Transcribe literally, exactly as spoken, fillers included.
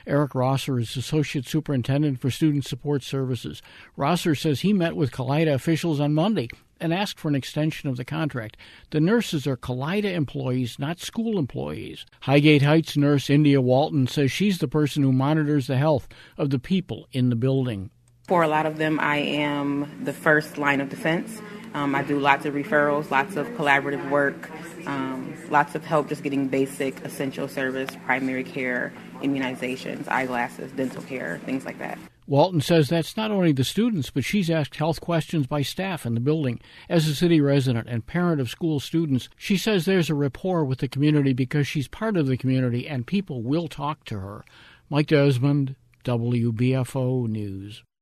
Eric Rosser is Associate Superintendent for Student Support Services. Rosser says he met with Kaleida officials on Monday and asked for an extension of the contract. The nurses are Kaleida employees, not school employees. Highgate Heights nurse India Walton says she's the person who monitors the health of the people in the building. For a lot of them, I am the first line of defense. Um, I do lots of referrals, lots of collaborative work, um, lots of help just getting basic essential service, primary care, immunizations, eyeglasses, dental care, things like that. Walton says that's not only the students, but she's asked health questions by staff in the building. As a city resident and parent of school students, she says there's a rapport with the community because she's part of the community and people will talk to her. Mike Desmond, W B F O News.